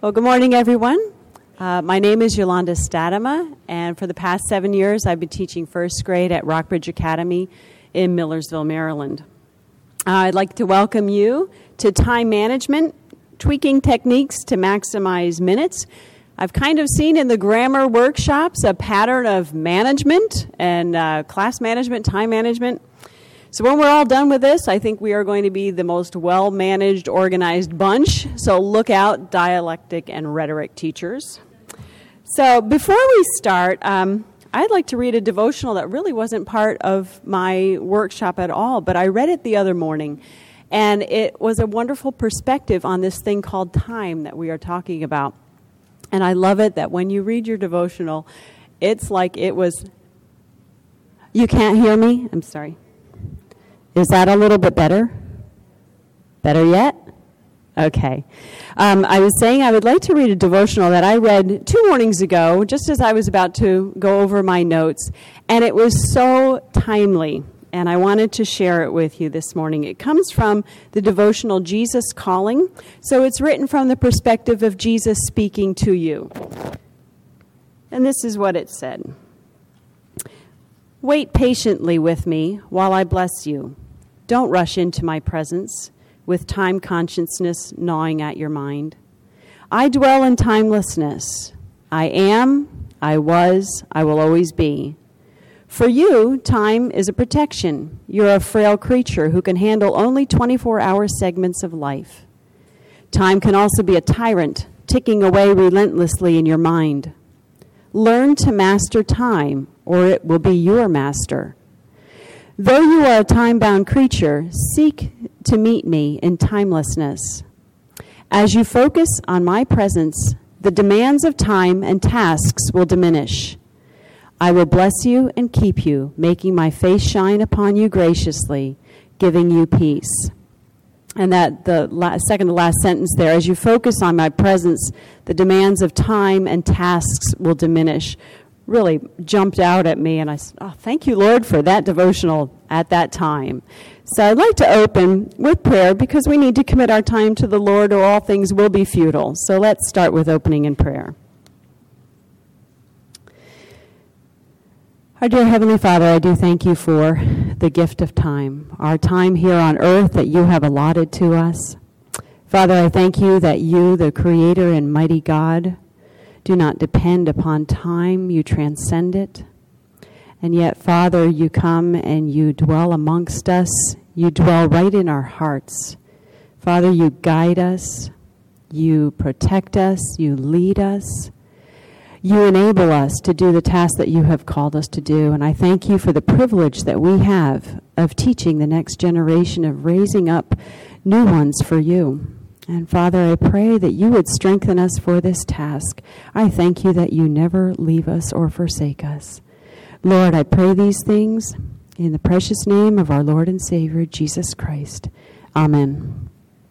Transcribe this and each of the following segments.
Well, good morning, everyone. My name is Yolanda Stadema, and for the past 7 years, I've been teaching first grade at Rockbridge Academy in Millersville, Maryland. I'd like to welcome you to Time Management, Tweaking Techniques to Maximize Minutes. I've kind of seen in the grammar workshops a pattern of management and class management, time management. So when we're all done with this, I think we are going to be the most well-managed, organized bunch. So look out, dialectic and rhetoric teachers. So before we start, I'd like to read a devotional that really wasn't part of my workshop at all, but I read it the other morning, and it was a wonderful perspective on this thing called time that we are talking about. And I love it that when you read your devotional, it's like it was... You can't hear me? I'm sorry. Is that a little bit better? Better yet? Okay. I was saying I would like to read a devotional that I read 2 mornings ago, just as I was about to go over my notes, and it was so timely, and I wanted to share it with you this morning. It comes from the devotional Jesus Calling, so it's written from the perspective of Jesus speaking to you. And this is what it said. Wait patiently with me while I bless you. Don't rush into my presence with time consciousness gnawing at your mind. I dwell in timelessness. I am, I was, I will always be. For you, time is a protection. You're a frail creature who can handle only 24-hour segments of life. Time can also be a tyrant, ticking away relentlessly in your mind. Learn to master time, or it will be your master. Though you are a time-bound creature, seek to meet me in timelessness. As you focus on my presence, the demands of time and tasks will diminish. I will bless you and keep you, making my face shine upon you graciously, giving you peace. And that the second to last sentence there, as you focus on my presence, the demands of time and tasks will diminish, really jumped out at me, and I said, thank you, Lord, for that devotional at that time. So I'd like to open with prayer because we need to commit our time to the Lord or all things will be futile. So let's start with opening in prayer. Our dear Heavenly Father, I do thank you for the gift of time, our time here on earth that you have allotted to us. Father, I thank you that you, the Creator and mighty God, do not depend upon time, you transcend it. And yet, Father, you come and you dwell amongst us. You dwell right in our hearts. Father, you guide us. You protect us. You lead us. You enable us to do the task that you have called us to do. And I thank you for the privilege that we have of teaching the next generation, of raising up new ones for you. And Father, I pray that you would strengthen us for this task. I thank you that you never leave us or forsake us. Lord, I pray these things in the precious name of our Lord and Savior, Jesus Christ. Amen.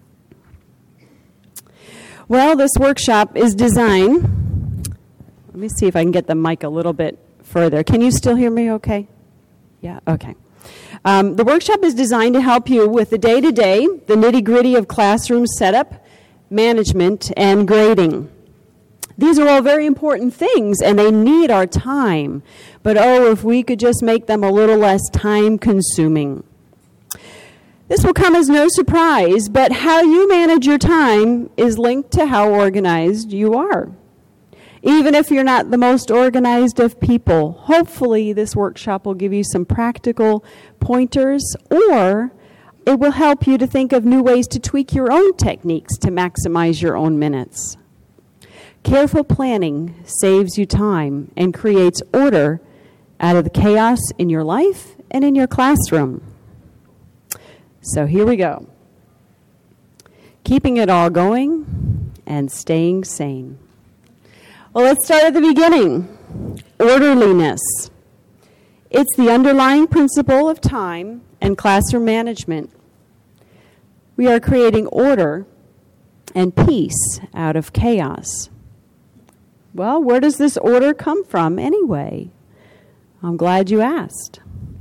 Well, this workshop is designed... Let me see if I can get the mic a little bit further. Can you still hear me okay? Yeah, okay. The workshop is designed to help you with the day-to-day, the nitty-gritty of classroom setup, management, and grading. These are all very important things, and they need our time. But if we could just make them a little less time-consuming. This will come as no surprise, but how you manage your time is linked to how organized you are. Even if you're not the most organized of people, hopefully this workshop will give you some practical pointers, or it will help you to think of new ways to tweak your own techniques to maximize your own minutes. Careful planning saves you time and creates order out of the chaos in your life and in your classroom. So here we go. Keeping it all going and staying sane. Well, let's start at the beginning. Orderliness. It's the underlying principle of time and classroom management. We are creating order and peace out of chaos. Well, where does this order come from anyway? I'm glad you asked.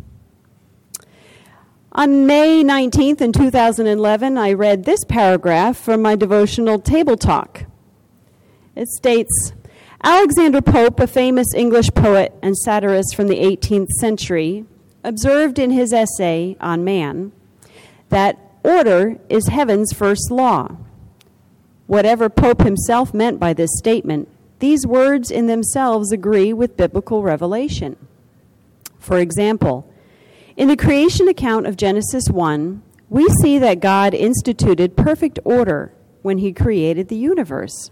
On May 19th in 2011, I read this paragraph from my devotional Table Talk. It states, Alexander Pope, a famous English poet and satirist from the 18th century, observed in his essay on man that order is heaven's first law. Whatever Pope himself meant by this statement, these words in themselves agree with biblical revelation. For example, in the creation account of Genesis 1, we see that God instituted perfect order when he created the universe.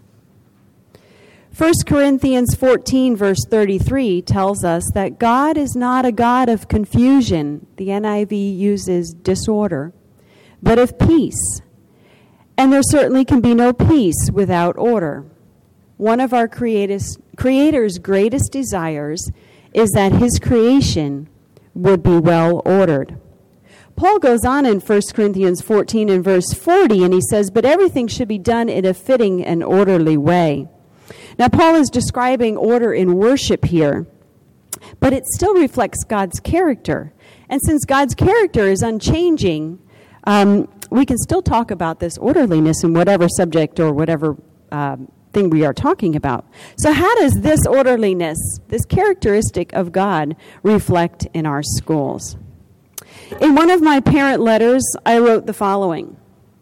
1 Corinthians 14, verse 33 tells us that God is not a God of confusion, the NIV uses disorder, but of peace. And there certainly can be no peace without order. One of our Creator's greatest desires is that his creation would be well ordered. Paul goes on in 1 Corinthians 14 and verse 40, and he says, but everything should be done in a fitting and orderly way. Now, Paul is describing order in worship here, but it still reflects God's character. And since God's character is unchanging, we can still talk about this orderliness in whatever subject or whatever thing we are talking about. So how does this orderliness, this characteristic of God, reflect in our schools? In one of my parent letters, I wrote the following.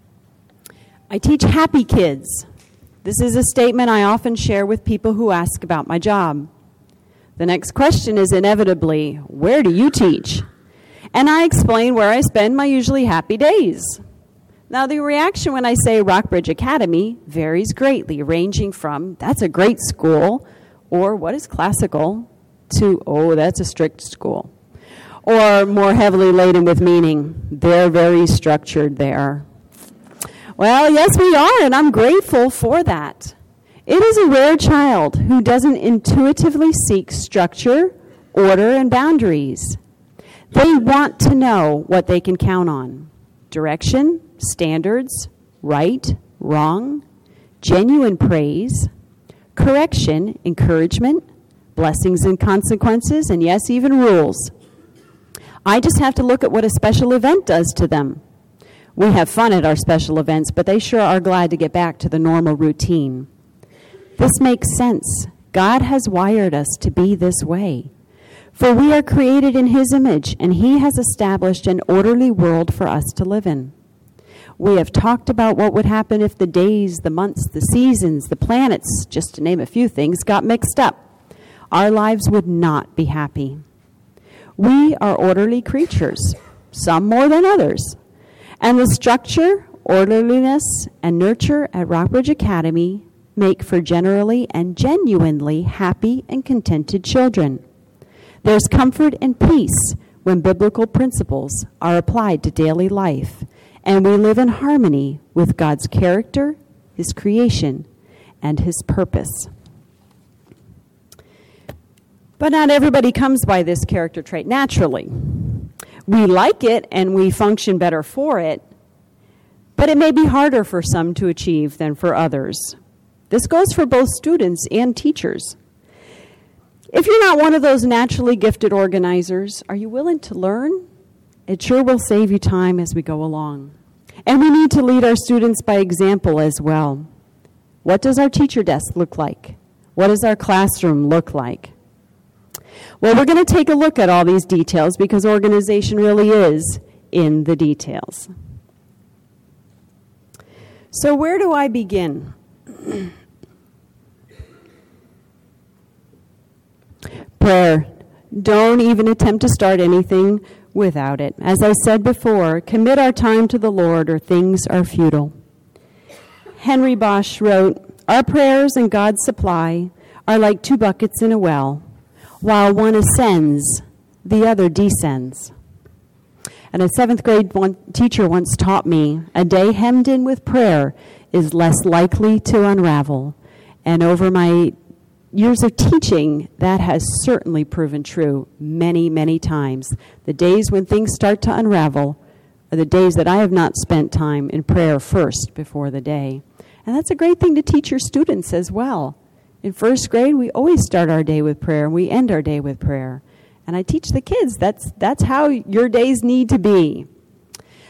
I teach happy kids. This is a statement I often share with people who ask about my job. The next question is inevitably, where do you teach? And I explain where I spend my usually happy days. Now, the reaction when I say Rockbridge Academy varies greatly, ranging from, that's a great school, or what is classical, to, oh, that's a strict school. Or more heavily laden with meaning, they're very structured there. Well, yes, we are, and I'm grateful for that. It is a rare child who doesn't intuitively seek structure, order, and boundaries. They want to know what they can count on. Direction, standards, right, wrong, genuine praise, correction, encouragement, blessings and consequences, and yes, even rules. I just have to look at what a special event does to them. We have fun at our special events, but they sure are glad to get back to the normal routine. This makes sense. God has wired us to be this way. For we are created in his image, and he has established an orderly world for us to live in. We have talked about what would happen if the days, the months, the seasons, the planets, just to name a few things, got mixed up. Our lives would not be happy. We are orderly creatures, some more than others. And the structure, orderliness, and nurture at Rockbridge Academy make for generally and genuinely happy and contented children. There's comfort and peace when biblical principles are applied to daily life, and we live in harmony with God's character, his creation, and his purpose. But not everybody comes by this character trait naturally. We like it and we function better for it, but it may be harder for some to achieve than for others. This goes for both students and teachers. If you're not one of those naturally gifted organizers, are you willing to learn? It sure will save you time as we go along. And we need to lead our students by example as well. What does our teacher desk look like? What does our classroom look like? Well, we're going to take a look at all these details because organization really is in the details. So where do I begin? Prayer. Don't even attempt to start anything without it. As I said before, commit our time to the Lord or things are futile. Henry Bosch wrote, our prayers and God's supply are like two buckets in a well. While one ascends, the other descends. And a 7th grade teacher once taught me, a day hemmed in with prayer is less likely to unravel. And over my years of teaching, that has certainly proven true many, many times. The days when things start to unravel are the days that I have not spent time in prayer first before the day. And that's a great thing to teach your students as well. In 1st grade, we always start our day with prayer, and we end our day with prayer. And I teach the kids that's how your days need to be.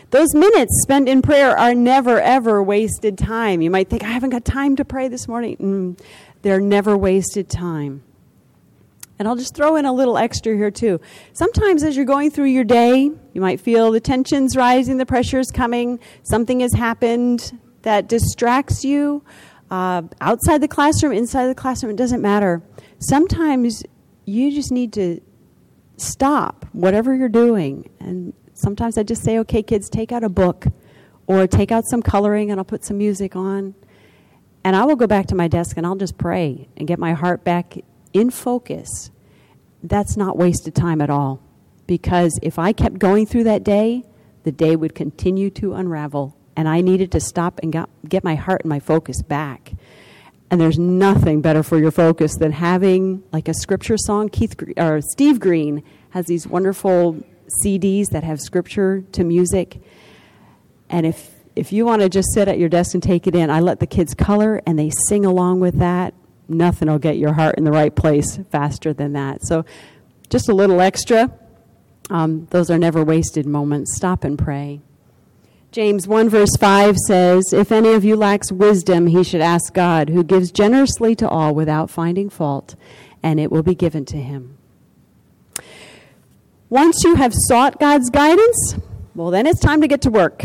Those minutes spent in prayer are never, ever wasted time. You might think, I haven't got time to pray this morning. They're never wasted time. And I'll just throw in a little extra here, too. Sometimes as you're going through your day, you might feel the tension's rising, the pressure's coming, something has happened that distracts you. Outside the classroom, inside the classroom, it doesn't matter. Sometimes you just need to stop whatever you're doing. And sometimes I just say, okay, kids, take out a book or take out some coloring and I'll put some music on. And I will go back to my desk and I'll just pray and get my heart back in focus. That's not wasted time at all. Because if I kept going through that day, the day would continue to unravel. And I needed to stop and get my heart and my focus back. And there's nothing better for your focus than having like a scripture song. Steve Green has these wonderful CDs that have scripture to music. And if you want to just sit at your desk and take it in, I let the kids color and they sing along with that. Nothing will get your heart in the right place faster than that. So just a little extra. Those are never wasted moments. Stop and pray. James 1 verse 5 says, if any of you lacks wisdom, he should ask God, who gives generously to all without finding fault, and it will be given to him. Once you have sought God's guidance, well, then it's time to get to work.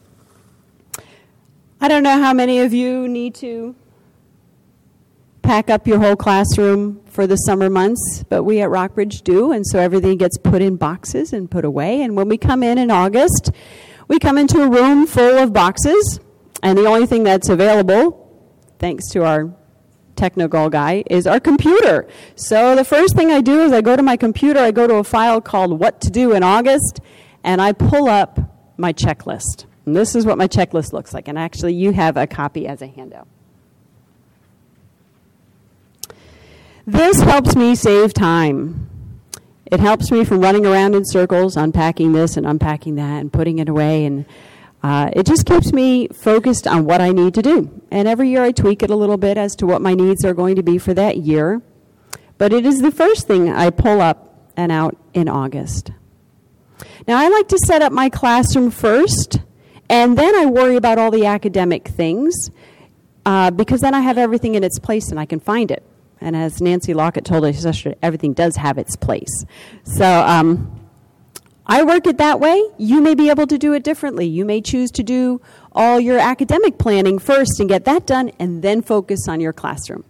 I don't know how many of you need to pack up your whole classroom for the summer months, but we at Rockbridge do, and so everything gets put in boxes and put away. And when we come in August, we come into a room full of boxes, and the only thing that's available, thanks to our Technogol guy, is our computer. So the first thing I do is I go to my computer, I go to a file called What to Do in August, and I pull up my checklist. And this is what my checklist looks like, and actually you have a copy as a handout. This helps me save time. It helps me from running around in circles, unpacking this and unpacking that and putting it away. And it just keeps me focused on what I need to do. And every year I tweak it a little bit as to what my needs are going to be for that year. But it is the first thing I pull up and out in August. Now, I like to set up my classroom first, and then I worry about all the academic things, because then I have everything in its place and I can find it. And as Nancy Lockett told us yesterday, everything does have its place. So I work it that way. You may be able to do it differently. You may choose to do all your academic planning first and get that done, and then focus on your classroom.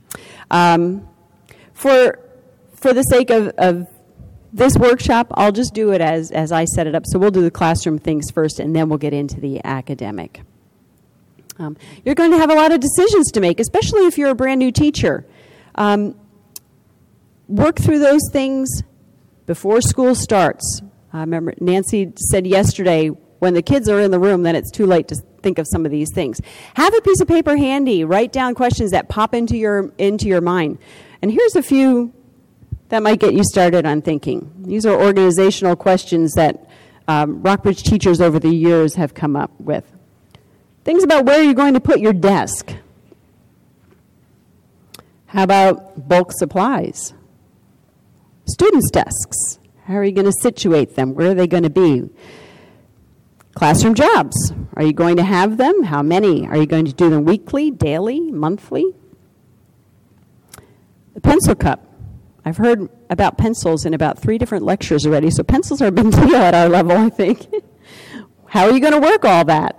For the sake of this workshop, I'll just do it as I set it up. So we'll do the classroom things first, and then we'll get into the academic. You're going to have a lot of decisions to make, especially if you're a brand new teacher. Work through those things before school starts. I remember Nancy said yesterday, when the kids are in the room, then it's too late to think of some of these things. Have a piece of paper handy. Write down questions that pop into your mind. And here's a few that might get you started on thinking. These are organizational questions that Rockbridge teachers over the years have come up with. Things about where you're going to put your desk. How about bulk supplies? Students' desks. How are you going to situate them? Where are they going to be? Classroom jobs. Are you going to have them? How many? Are you going to do them weekly, daily, monthly? The pencil cup. I've heard about pencils in about 3 different lectures already, so pencils are a big deal at our level, I think. How are you going to work all that?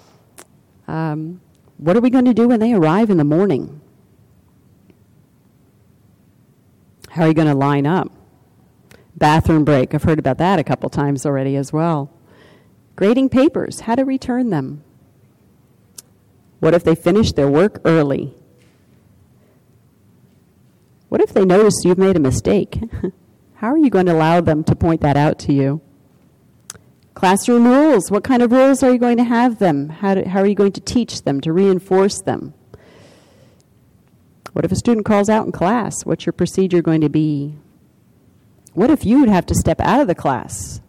What are we going to do when they arrive in the morning? How are you going to line up? Bathroom break. I've heard about that a couple times already as well. Grading papers. How to return them. What if they finish their work early? What if they notice you've made a mistake? How are you going to allow them to point that out to you? Classroom rules. What kind of rules are you going to have them? How are you going to teach them, to reinforce them? What if a student calls out in class? What's your procedure going to be? What if you would have to step out of the class?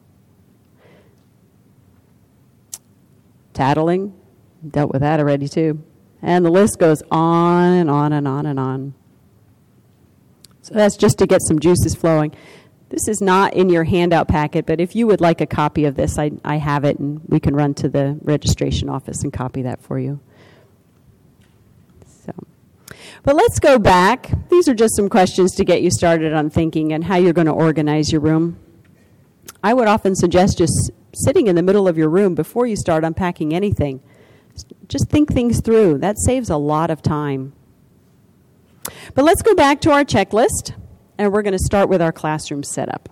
Tattling. Dealt with that already too. And the list goes on and on and on and on. So that's just to get some juices flowing. This is not in your handout packet, but if you would like a copy of this, I have it, and we can run to the registration office and copy that for you. So, but let's go back. These are just some questions to get you started on thinking and how you're going to organize your room. I would often suggest just sitting in the middle of your room before you start unpacking anything. Just think things through. That saves a lot of time. But let's go back to our checklist, and we're going to start with our classroom setup.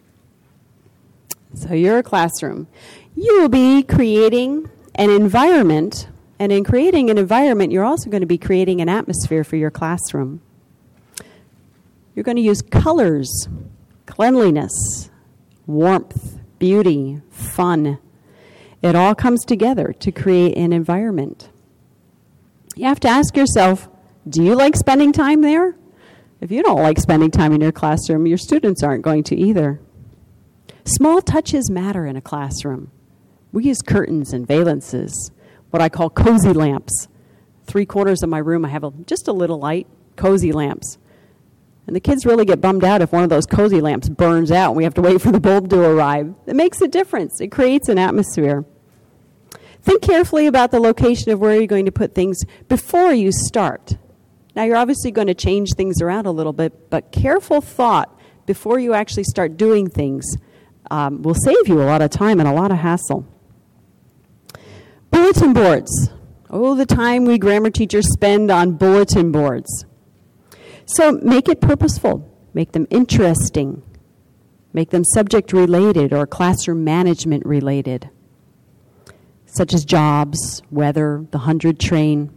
So your classroom. You will be creating an environment, and in creating an environment, you're also going to be creating an atmosphere for your classroom. You're going to use colors, cleanliness, warmth, beauty, fun. It all comes together to create an environment. You have to ask yourself, do you like spending time there? If you don't like spending time in your classroom, your students aren't going to either. Small touches matter in a classroom. We use curtains and valances, what I call cozy lamps. 3/4 of my room, I have just a little light, cozy lamps. And the kids really get bummed out if one of those cozy lamps burns out and we have to wait for the bulb to arrive. It makes a difference. It creates an atmosphere. Think carefully about the location of where you're going to put things before you start. Now, you're obviously going to change things around a little bit, but careful thought before you actually start doing things will save you a lot of time and a lot of hassle. Bulletin boards. Oh, the time we grammar teachers spend on bulletin boards. So make it purposeful. Make them interesting. Make them subject related or classroom management related, such as jobs, weather, the 100 train.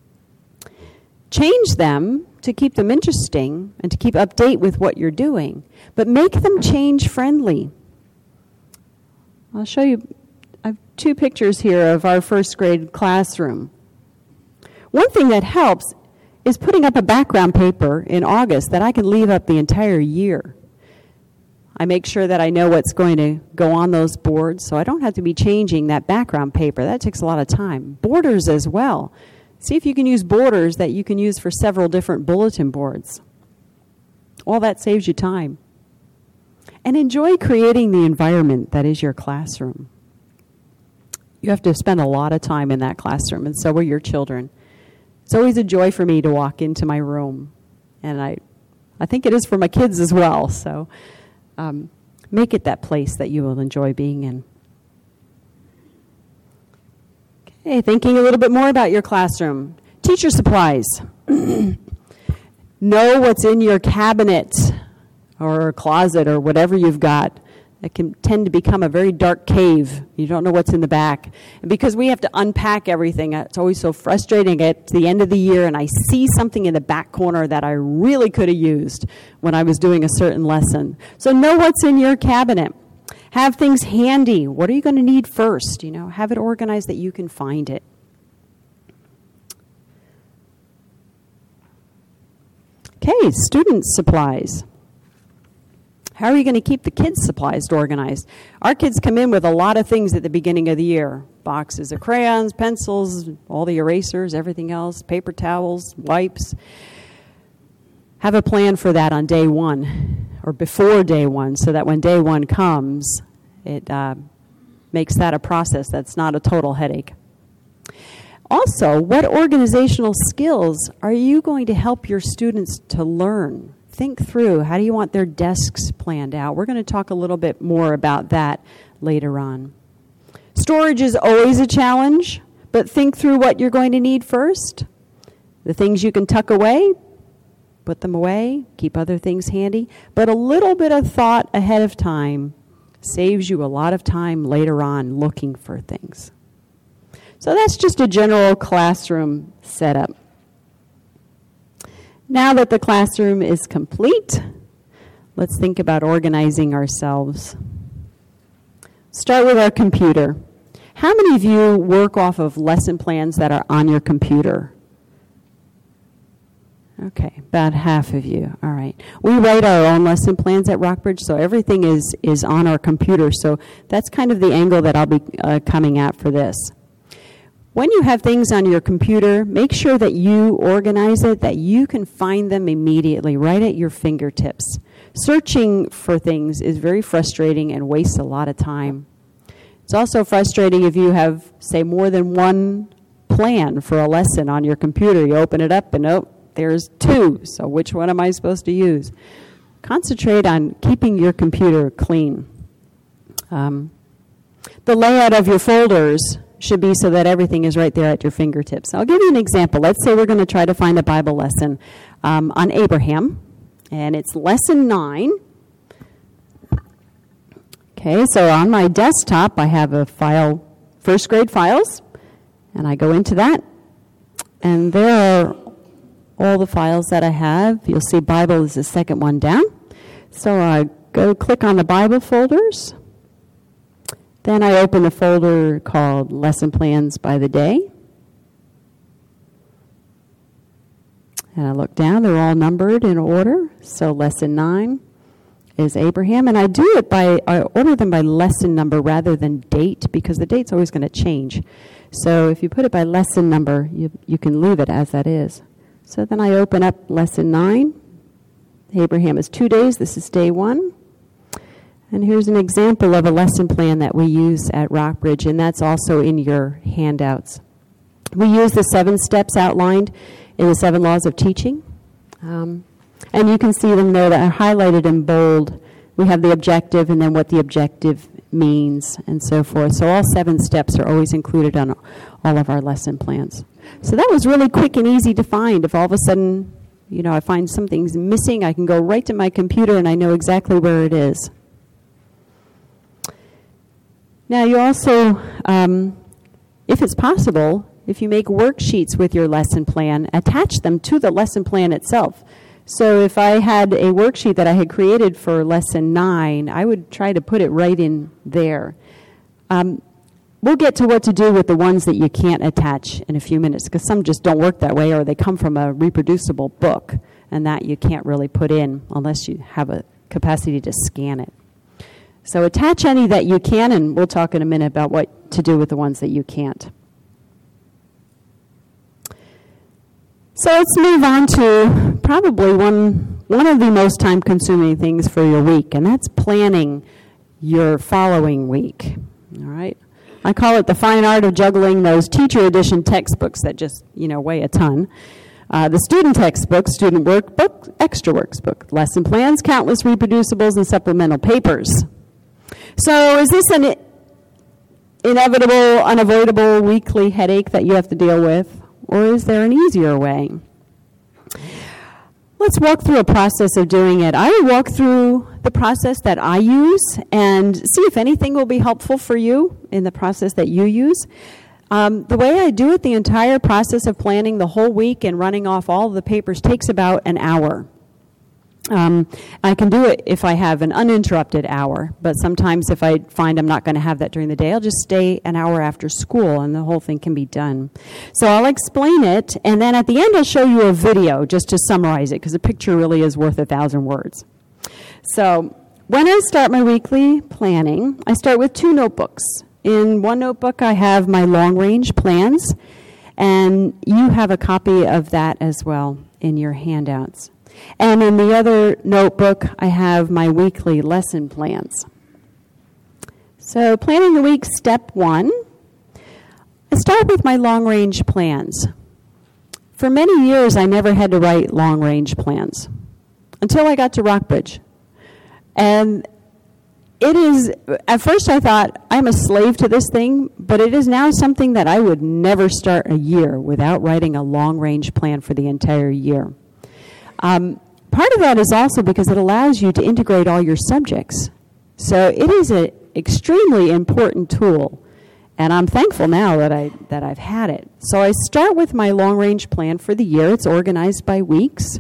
Change them to keep them interesting and to keep update with what you're doing, but make them change friendly. I'll show you, I have 2 pictures here of our first grade classroom. One thing that helps is putting up a background paper in August that I can leave up the entire year. I make sure that I know what's going to go on those boards, so I don't have to be changing that background paper. That takes a lot of time. Borders as well. See if you can use borders that you can use for several different bulletin boards. All that saves you time. And enjoy creating the environment that is your classroom. You have to spend a lot of time in that classroom, and so will your children. It's always a joy for me to walk into my room, and I think it is for my kids as well. So make it that place that you will enjoy being in. Okay, thinking a little bit more about your classroom. Teacher supplies. Know what's in your cabinet or closet or whatever you've got. It can tend to become a very dark cave. You don't know what's in the back. And because we have to unpack everything, it's always so frustrating at the end of the year, and I see something in the back corner that I really could have used when I was doing a certain lesson. So know what's in your cabinet. Have things handy. What are you going to need first? Have it organized that you can find it. Okay, student supplies. How are you going to keep the kids' supplies organized? Our kids come in with a lot of things at the beginning of the year. Boxes of crayons, pencils, all the erasers, everything else, paper towels, wipes. Have a plan for that on day 1 or before day 1 so that when day 1 comes, it makes that a process that's not a total headache. Also, what organizational skills are you going to help your students to learn? Think through, how do you want their desks planned out? We're going to talk a little bit more about that later on. Storage is always a challenge, but think through what you're going to need first. The things you can tuck away, put them away, keep other things handy. But a little bit of thought ahead of time saves you a lot of time later on looking for things. So that's just a general classroom setup. Now that the classroom is complete, let's think about organizing ourselves. Start with our computer. How many of you work off of lesson plans that are on your computer? Okay, about half of you. All right. We write our own lesson plans at Rockbridge, so everything is on our computer. So that's kind of the angle that I'll be coming at for this. When you have things on your computer, make sure that you organize it, that you can find them immediately, right at your fingertips. Searching for things is very frustrating and wastes a lot of time. It's also frustrating if you have, say, more than one plan for a lesson on your computer. You open it up and, oh, there's two, so which one am I supposed to use? Concentrate on keeping your computer clean. The layout of your folders should be so that everything is right there at your fingertips. I'll give you an example. Let's say we're going to try to find a Bible lesson on Abraham, and it's lesson 9. Okay, so on my desktop, I have a file, first grade files, and I go into that, and there are all the files that I have. You'll see Bible is the second one down. So I go click on the Bible folders. Then I open a folder called Lesson Plans by the Day. And I look down, they're all numbered in order. So lesson 9 is Abraham. And I order them by lesson number rather than date, because the date's always going to change. So if you put it by lesson number, you can leave it as that is. So then I open up lesson 9. Abraham is 2 days. This is day 1. And here's an example of a lesson plan that we use at Rockbridge, and that's also in your handouts. We use the 7 steps outlined in the 7 laws of teaching. And you can see them there that are highlighted in bold. We have the objective and then what the objective means and so forth. So all 7 steps are always included on all of our lesson plans. So that was really quick and easy to find. If all of a sudden, I find something's missing, I can go right to my computer and I know exactly where it is. Now you also, if it's possible, if you make worksheets with your lesson plan, attach them to the lesson plan itself. So if I had a worksheet that I had created for lesson 9, I would try to put it right in there. We'll get to what to do with the ones that you can't attach in a few minutes, because some just don't work that way, or they come from a reproducible book, and that you can't really put in unless you have a capacity to scan it. So attach any that you can, and we'll talk in a minute about what to do with the ones that you can't. So let's move on to probably one of the most time-consuming things for your week, and that's planning your following week. All right? I call it the fine art of juggling those teacher edition textbooks that just, weigh a ton. The student textbook, student workbook, extra workbook, lesson plans, countless reproducibles, and supplemental papers. So is this an inevitable, unavoidable weekly headache that you have to deal with, or is there an easier way? Let's walk through a process of doing it. I will walk through the process that I use and see if anything will be helpful for you in the process that you use. The way I do it, the entire process of planning the whole week and running off all of the papers takes about an hour. I can do it if I have an uninterrupted hour, but sometimes if I find I'm not going to have that during the day, I'll just stay an hour after school and the whole thing can be done. So I'll explain it, and then at the end I'll show you a video just to summarize it, because a picture really is worth 1,000 words. So when I start my weekly planning, I start with 2 notebooks. In one notebook I have my long-range plans, and you have a copy of that as well in your handouts. And in the other notebook, I have my weekly lesson plans. So planning the week, step 1. I start with my long-range plans. For many years, I never had to write long-range plans until I got to Rockbridge. And it is, at first I thought, I'm a slave to this thing, but it is now something that I would never start a year without writing a long-range plan for the entire year. Part of that is also because it allows you to integrate all your subjects. So it is an extremely important tool, and I'm thankful now that I've had it. So I start with my long-range plan for the year. It's organized by weeks.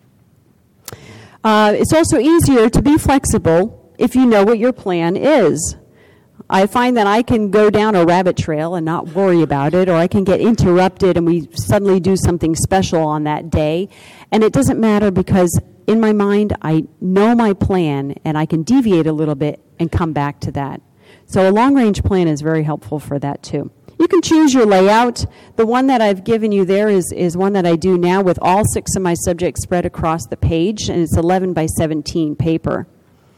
It's also easier to be flexible if you know what your plan is. I find that I can go down a rabbit trail and not worry about it, or I can get interrupted and we suddenly do something special on that day. And it doesn't matter because in my mind, I know my plan and I can deviate a little bit and come back to that. So a long-range plan is very helpful for that too. You can choose your layout. The one that I've given you there is one that I do now with all 6 of my subjects spread across the page, and it's 11 by 17 paper.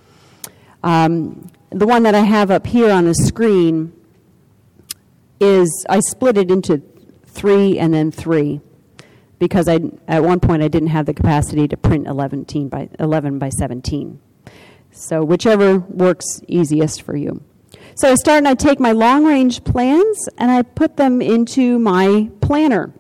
The one that I have up here on the screen is, I split it into 3 and then 3 because at one point I didn't have the capacity to print 11 by 17. So whichever works easiest for you. So I start and I take my long-range plans and I put them into my planner.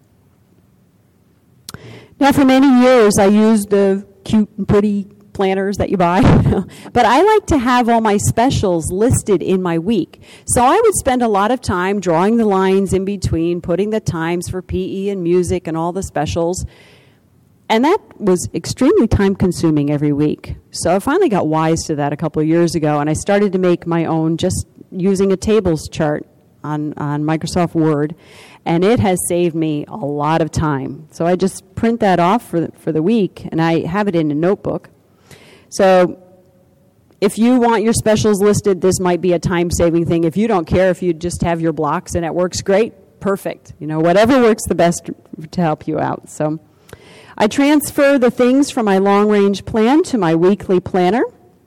Now for many years I used the cute and pretty planners that you buy, but I like to have all my specials listed in my week. So I would spend a lot of time drawing the lines in between, putting the times for PE and music and all the specials. And that was extremely time-consuming every week. So I finally got wise to that a couple of years ago, and I started to make my own just using a tables chart on Microsoft Word, and it has saved me a lot of time. So I just print that off for the week, and I have it in a notebook. So if you want your specials listed, this might be a time-saving thing. If you don't care, if you just have your blocks and it works great, perfect. Whatever works the best to help you out. So I transfer the things from my long-range plan to my weekly planner.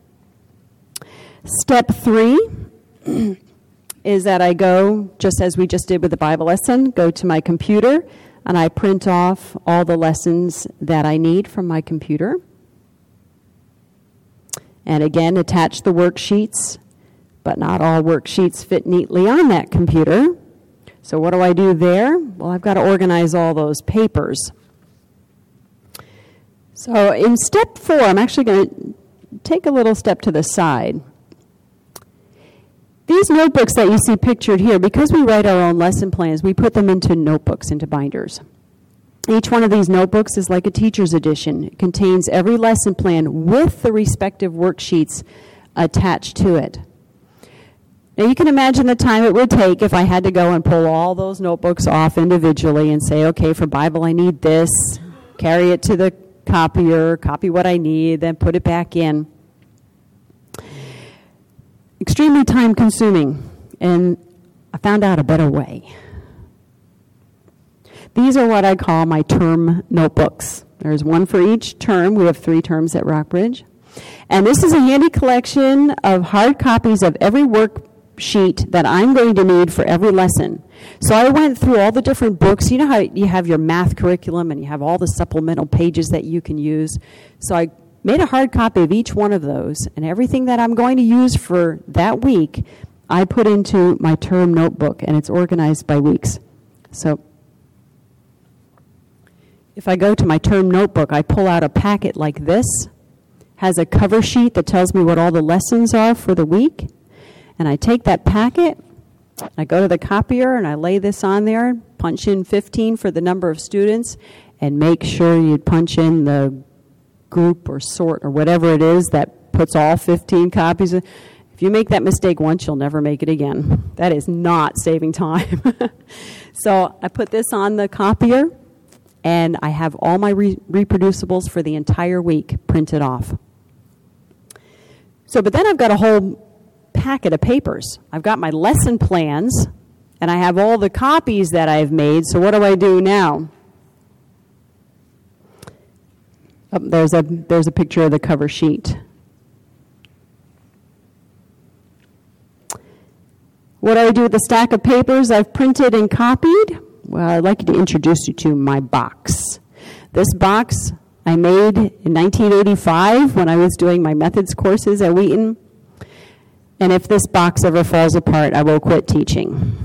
Step 3 is that I go, just as we just did with the Bible lesson, go to my computer, and I print off all the lessons that I need from my computer. And again, attach the worksheets, but not all worksheets fit neatly on that computer. So what do I do there? Well, I've got to organize all those papers. So in step 4, I'm actually going to take a little step to the side. These notebooks that you see pictured here, because we write our own lesson plans, we put them into notebooks, into binders. Each one of these notebooks is like a teacher's edition. It contains every lesson plan with the respective worksheets attached to it. Now you can imagine the time it would take if I had to go and pull all those notebooks off individually and say, okay, for Bible I need this, carry it to the copier, copy what I need, then put it back in. Extremely time consuming, and I found out a better way. These are what I call my term notebooks. There's one for each term. We have 3 terms at Rockbridge. And this is a handy collection of hard copies of every worksheet that I'm going to need for every lesson. So I went through all the different books. You know how you have your math curriculum and you have all the supplemental pages that you can use. So I made a hard copy of each one of those, and everything that I'm going to use for that week, I put into my term notebook, and it's organized by weeks. So if I go to my term notebook, I pull out a packet like this, has a cover sheet that tells me what all the lessons are for the week, and I take that packet, I go to the copier, and I lay this on there, punch in 15 for the number of students, and make sure you punch in the group or sort or whatever it is that puts all 15 copies. If you make that mistake once, you'll never make it again. That is not saving time. So I put this on the copier, and I have all my reproducibles for the entire week printed off. So, but then I've got a whole packet of papers. I've got my lesson plans, and I have all the copies that I've made. So what do I do now? Oh, there's a picture of the cover sheet. What do I do with the stack of papers I've printed and copied? Well, I'd like to introduce you to my box. This box I made in 1985 when I was doing my methods courses at Wheaton. And if this box ever falls apart, I will quit teaching.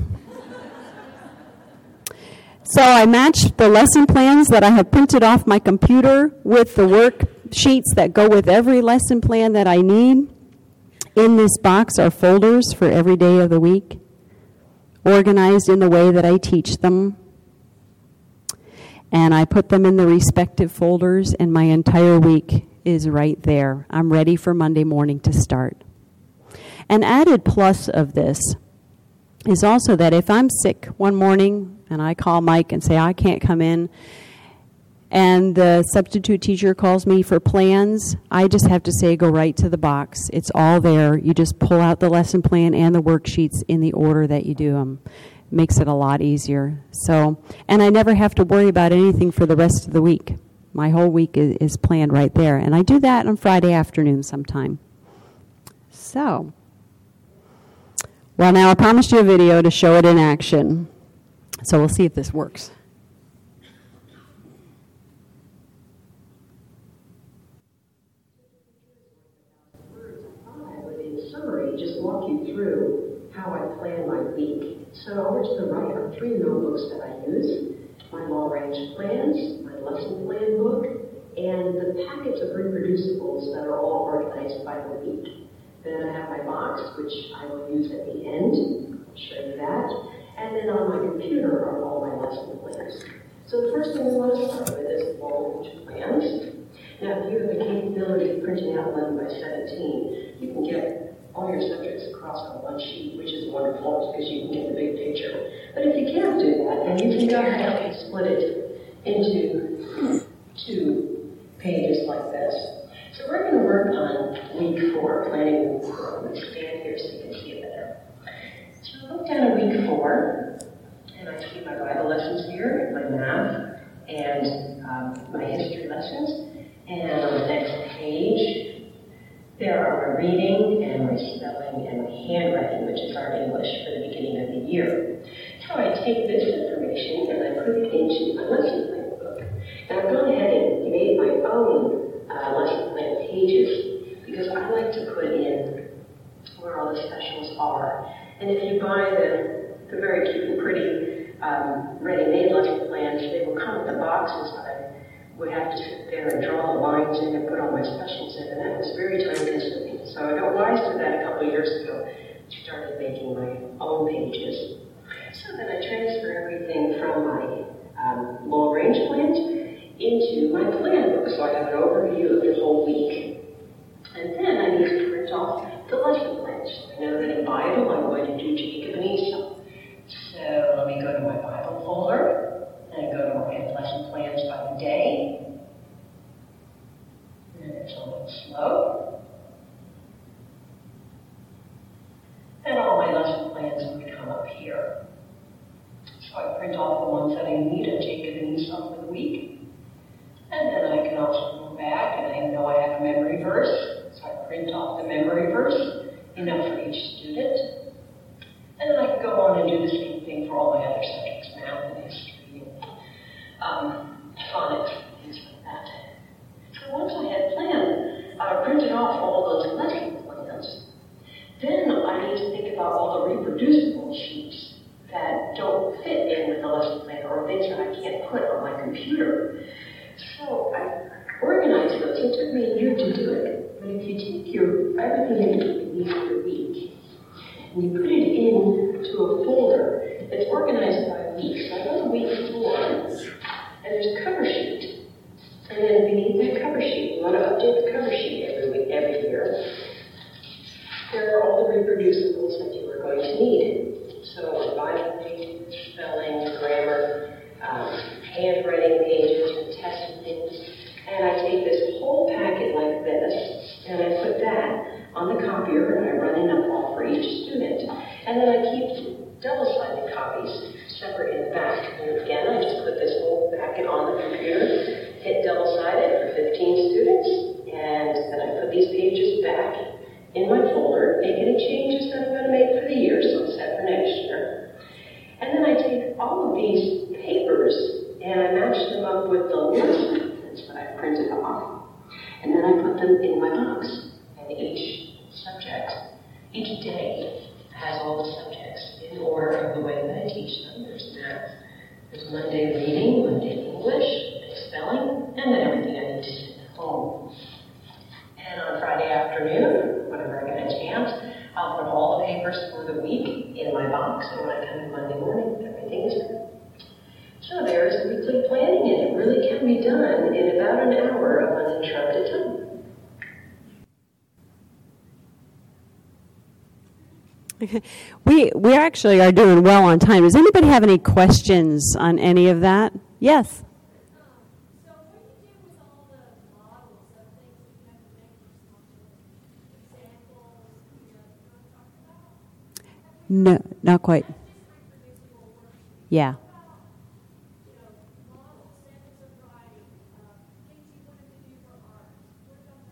So I matched the lesson plans that I have printed off my computer with the worksheets that go with every lesson plan that I need. In this box are folders for every day of the week, organized in the way that I teach them. And I put them in the respective folders, and my entire week is right there. I'm ready for Monday morning to start. An added plus of this is also that if I'm sick one morning and I call Mike and say I can't come in, and the substitute teacher calls me for plans, I just have to say go right to the box. It's all there. You just pull out the lesson plan and the worksheets in the order that you do them. makes it a lot easier. So, and I never have to worry about anything for the rest of the week. My whole week is planned right there. And I do that on Friday afternoon sometime. So, well, now I promised you a video to show it in action. So we'll see if this works. I would, in summary, just walk you through how I plan my week. So over to the right are 3 notebooks that I use: my long-range plans, my lesson plan book, and the packets of reproducibles that are all organized by the week. Then I have my box, which I will use at the end. I'll show you that. And then on my computer are all my lesson plans. So the first thing we want to start with is long-range plans. Now, if you have the capability of printing out 11 by 17, you can get all your subjects across on one sheet, which is wonderful because you can get the big picture. But if you can't do that, then you can go ahead and split it into 2 pages like this. So we're going to work on week 4, planning week 4. I'm going to stand here so you can see it better. So I look down at week 4, and I see my Bible lessons here, my math, and my history lessons. And on the next page, there are my reading and my spelling and my handwriting, which is our English for the beginning of the year. So I take this information and I put it into my lesson plan book. And I've gone ahead and made my own lesson plan pages because I like to put in where all the specials are. And if you buy the very cute and pretty ready-made lesson plans, they will come with the boxes, but I would have to sit there and draw the lines in and put all my specials in, and that was very time-consuming. So I got wise to that a couple of years ago, started making my own pages. So then I transfer everything from my long-range plans into my plan book, so I have an overview of the whole week. And then I need to print off the lesson plans. I know that in Bible I'm going to do Jacob and Esau. So let me go to my Bible folder, and go to my lesson plans by the day. And it's a little slow. And all my lesson plans would come up here. So I print off the ones that I need of Jacob and Esau for the week. And then I can also go back, and I know I have a memory verse. So I print off the memory verse, enough for each student. And then I can go on and do the same thing for all my other subjects, math and history, phonics, things like that. So once I had printed off all those lesson plans, then I need to think about all the reproducible sheets that don't fit in with the lesson plan or things that I can't put on my computer. So I organized those. It took me a year to do it. But if you take everything that you need for the week, and you put it into a folder that's organized by week. So I go to week 4, and there's a cover sheet. And then beneath that cover sheet, you want to update the cover sheet every year. There are all the reproducibles that you are going to need. So Bible pages, spelling, grammar, handwriting pages, and testing things. And I take this whole packet like this, and I put that on the copier, and I run in a call for each student. And then I keep double-sided copies separate in the back. And again, I just put this whole packet on the computer, hit double-sided for 15 students, and then I put these pages back in my folder, make any changes that I'm going to make for the year, so I'm set for next year. And then I take all of these papers, and I match them up with the lesson plans that I printed off. And then I put them in my box. And each subject, each day, has all the subjects in order of the way that I teach them. There's math, there's Monday reading, Monday English, spelling, and then everything I need to do at home. And on Friday afternoon, whenever I get a chance, I'll put all the papers for the week in my box, and when I come in Monday morning, everything is there. So there's weekly planning, and it really can be done in about an hour of uninterrupted time. We actually are doing well on time. Does anybody have any questions on any of that? Yes? So what do you do with all the models of things that you have to make examples, you want to talk about? No, not quite. That's just reproducible Yeah. You know, models, standards of writing, things you wanted to do for art. What about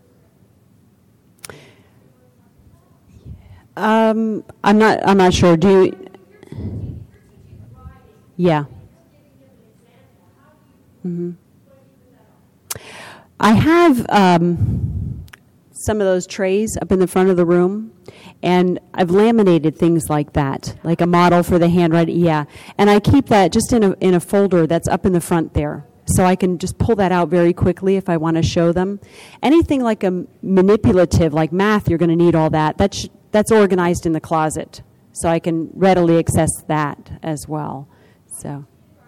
those? I'm not sure. Do you? You're teaching writing. Yeah. You're giving them an example. How do you, what do you put that on? I have some of those trays up in the front of the room, and I've laminated things like that, like a model for the handwriting. Yeah, and I keep that just in a folder that's up in the front there, so I can just pull that out very quickly if I want to show them. Anything like a manipulative, like math, you're going to need all that. That's organized in the closet, so I can readily access that as well. So.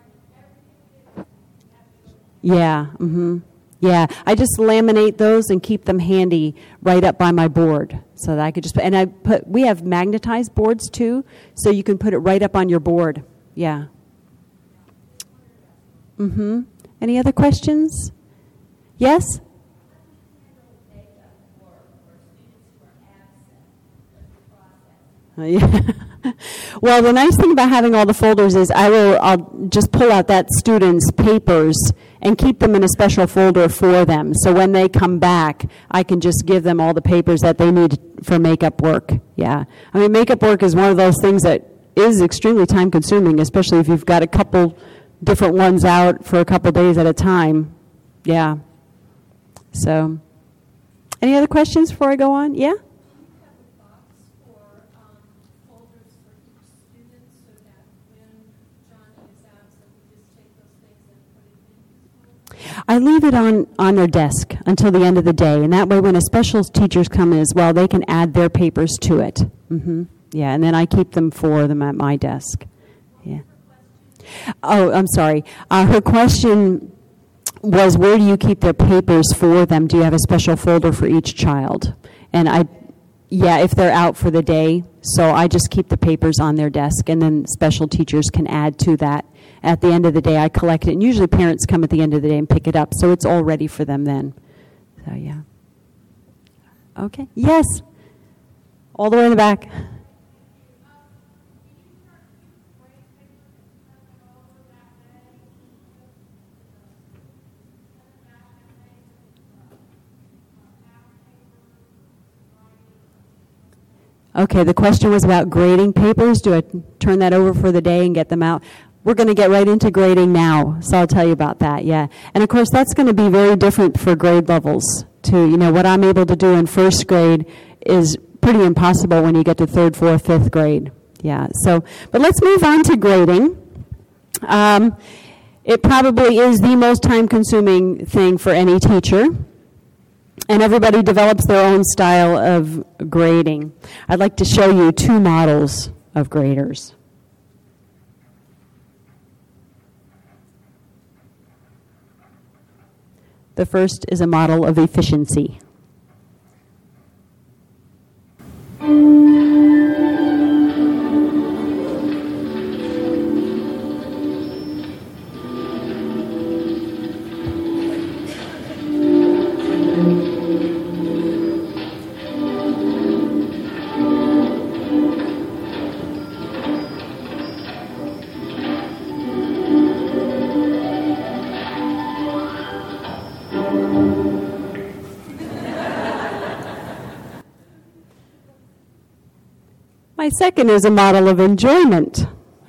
Yeah. Mm-hmm. Yeah, I just laminate those and keep them handy right up by my board, so that I could just we have magnetized boards too, so you can put it right up on your board. Yeah. Mm-hmm. Any other questions? Yes? Yeah. Well, the nice thing about having all the folders is I'll just pull out that student's papers and keep them in a special folder for them. So when they come back, I can just give them all the papers that they need for makeup work. Yeah. I mean, makeup work is one of those things that is extremely time consuming, especially if you've got a couple different ones out for a couple days at a time. Yeah. So, any other questions before I go on? Yeah? I leave it on their desk until the end of the day, and that way when a special teachers come in as well, they can add their papers to it. Mm-hmm. Yeah, and then I keep them for them at my desk. Yeah. Oh, I'm sorry. Her question was, where do you keep their papers for them? Do you have a special folder for each child? And yeah, if they're out for the day, so I just keep the papers on their desk, and then special teachers can add to that. At the end of the day, I collect it, and usually parents come at the end of the day and pick it up, so it's all ready for them then. So, yeah. Okay. Yes. All the way in the back. Okay, the question was about grading papers. Do I turn that over for the day and get them out? We're going to get right into grading now, so I'll tell you about that, yeah. And, of course, that's going to be very different for grade levels, too. You know, what I'm able to do in first grade is pretty impossible when you get to third, fourth, fifth grade. Yeah, so, but let's move on to grading. It probably is the most time-consuming thing for any teacher, and everybody develops their own style of grading. I'd like to show you two models of graders. The first is a model of efficiency. My second is a model of enjoyment.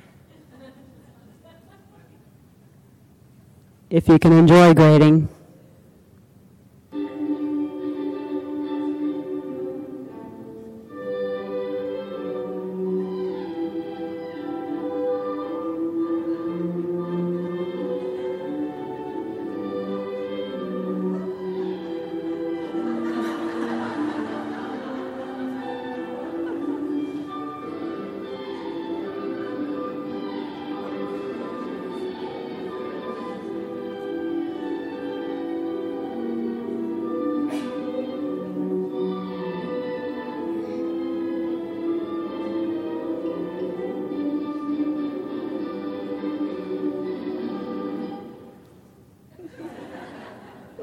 If you can enjoy grading.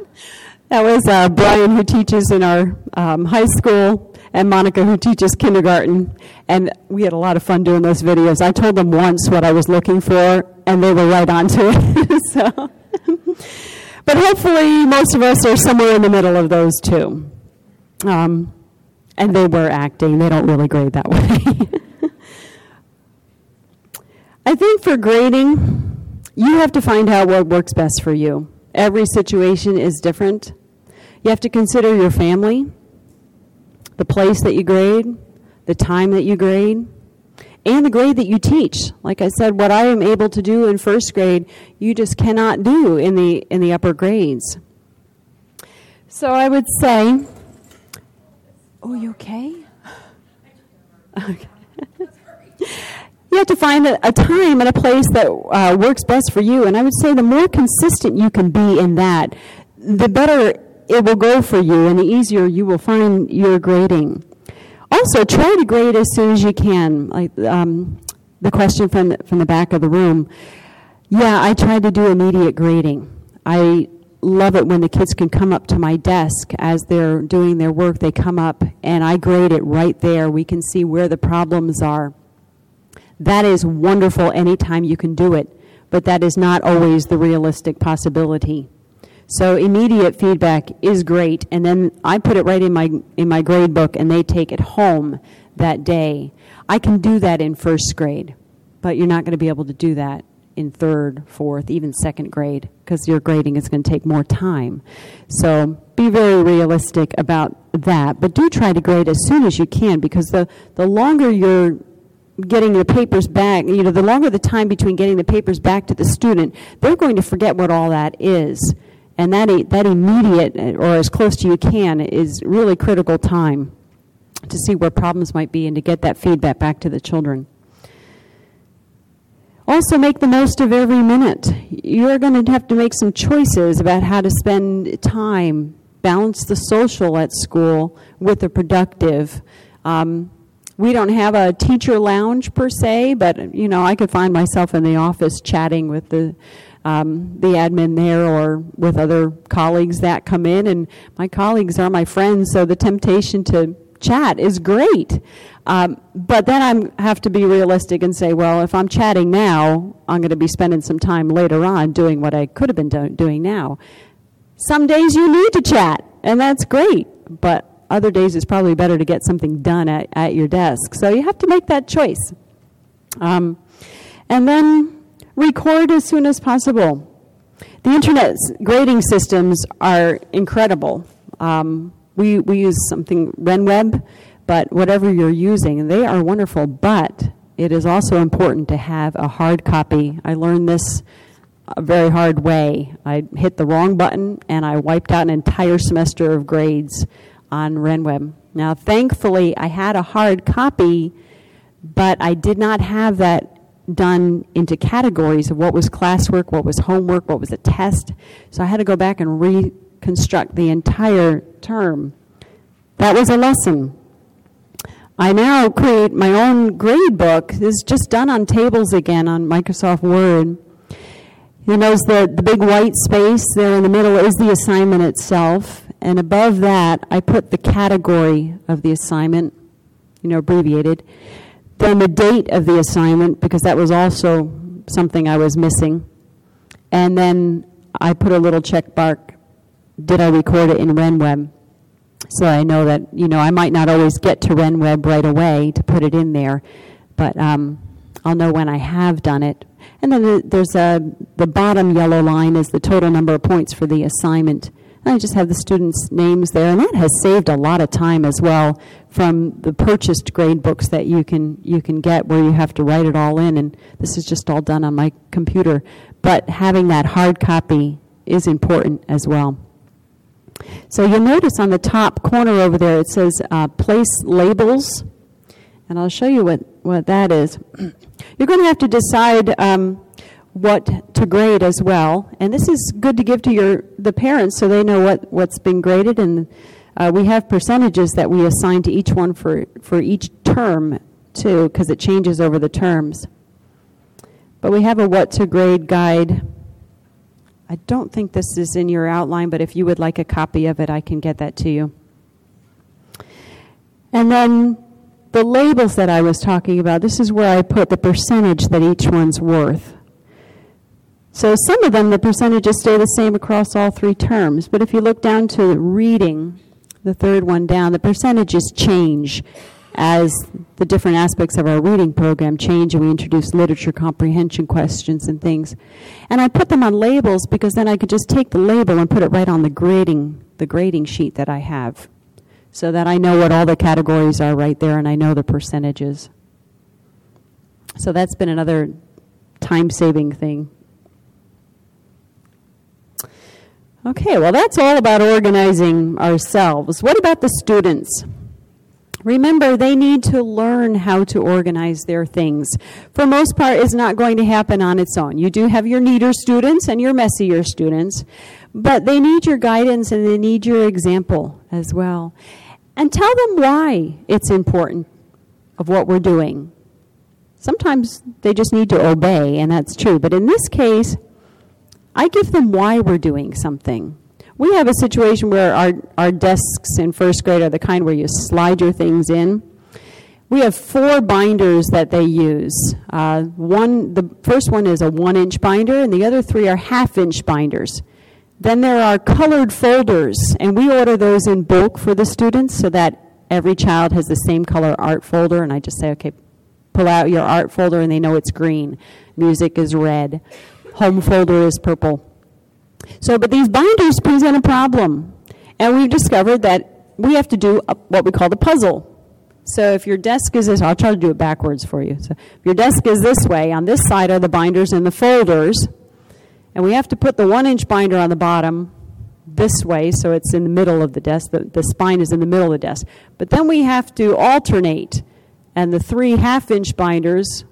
That was Brian, who teaches in our high school, and Monica, who teaches kindergarten. And we had a lot of fun doing those videos. I told them once what I was looking for, and they were right onto it. So, but hopefully most of us are somewhere in the middle of those two. And they were acting. They don't really grade that way. I think for grading, you have to find out what works best for you. Every situation is different. You have to consider your family, the place that you grade, the time that you grade, and the grade that you teach. Like I said, what I am able to do in first grade, you just cannot do in the upper grades. So I would say, oh, you okay? Okay. You have to find a time and a place that works best for you. And I would say the more consistent you can be in that, the better it will go for you and the easier you will find your grading. Also, try to grade as soon as you can. Like the question from the back of the room. Yeah, I try to do immediate grading. I love it when the kids can come up to my desk as they're doing their work. They come up and I grade it right there. We can see where the problems are. That is wonderful anytime you can do it, but that is not always the realistic possibility. So immediate feedback is great, and then I put it right in my grade book, and they take it home that day. I can do that in first grade, but you're not going to be able to do that in third, fourth, even second grade, because your grading is going to take more time. So be very realistic about that, but do try to grade as soon as you can, because the longer you're getting the papers back, the longer the time between getting the papers back to the student, they're going to forget what all that is. And that immediate, or as close to you can, is really critical time to see where problems might be and to get that feedback back to the children. Also, make the most of every minute. You're going to have to make some choices about how to spend time, balance the social at school with the productive. We don't have a teacher lounge per se, but I could find myself in the office chatting with the admin there or with other colleagues that come in, and my colleagues are my friends, so the temptation to chat is great. But then I have to be realistic and say, well, if I'm chatting now, I'm going to be spending some time later on doing what I could have been doing now. Some days you need to chat, and that's great, but other days it's probably better to get something done at your desk. So you have to make that choice. And then record as soon as possible. The Internet's grading systems are incredible. We use something, RenWeb, but whatever you're using, they are wonderful, but it is also important to have a hard copy. I learned this a very hard way. I hit the wrong button, and I wiped out an entire semester of grades on RenWeb. Now, thankfully, I had a hard copy, but I did not have that done into categories of what was classwork, what was homework, what was a test. So I had to go back and reconstruct the entire term. That was a lesson. I now create my own grade book. This is just done on tables again on Microsoft Word. You notice the big white space there in the middle is the assignment itself. And above that, I put the category of the assignment, abbreviated. Then the date of the assignment, because that was also something I was missing. And then I put a little check mark, did I record it in RenWeb? So I know that, I might not always get to RenWeb right away to put it in there, but I'll know when I have done it. And then there's the bottom yellow line is the total number of points for the assignment. And I just have the students' names there, and that has saved a lot of time as well from the purchased grade books that you can get where you have to write it all in, and this is just all done on my computer. But having that hard copy is important as well. So you'll notice on the top corner over there it says place labels, and I'll show you what that is. You're going to have to decide what to grade as well, and this is good to give to the parents so they know what's been graded, and we have percentages that we assign to each one for each term too, because it changes over the terms. But we have a what to grade guide I don't think this is in your outline, but if you would like a copy of it, I can get that to you. And then the labels that I was talking about, this is where I put the percentage that each one's worth. So some of them, the percentages stay the same across all three terms. But if you look down to reading, the third one down, the percentages change as the different aspects of our reading program change and we introduce literature comprehension questions and things. And I put them on labels because then I could just take the label and put it right on the grading sheet that I have, so that I know what all the categories are right there and I know the percentages. So that's been another time-saving thing. Okay, well, that's all about organizing ourselves. What about the students? Remember, they need to learn how to organize their things. For most part, it's not going to happen on its own. You do have your neater students and your messier students, but they need your guidance and they need your example as well. And tell them why it's important of what we're doing. Sometimes they just need to obey, and that's true. But in this case, I give them why we're doing something. We have a situation where our desks in first grade are the kind where you slide your things in. We have 4 binders that they use. The first one is a 1-inch binder, and the other 3 are half-inch binders. Then there are colored folders, and we order those in bulk for the students so that every child has the same color art folder, and I just say, okay, pull out your art folder, and they know it's green. Music is red. Home folder is purple. So, but these binders present a problem, and we've discovered that we have to do what we call the puzzle. So if your desk is this, I'll try to do it backwards for you. So if your desk is this way, on this side are the binders and the folders, and we have to put the 1-inch binder on the bottom this way, so it's in the middle of the desk. The spine is in the middle of the desk. But then we have to alternate, and the 3 half-inch binders,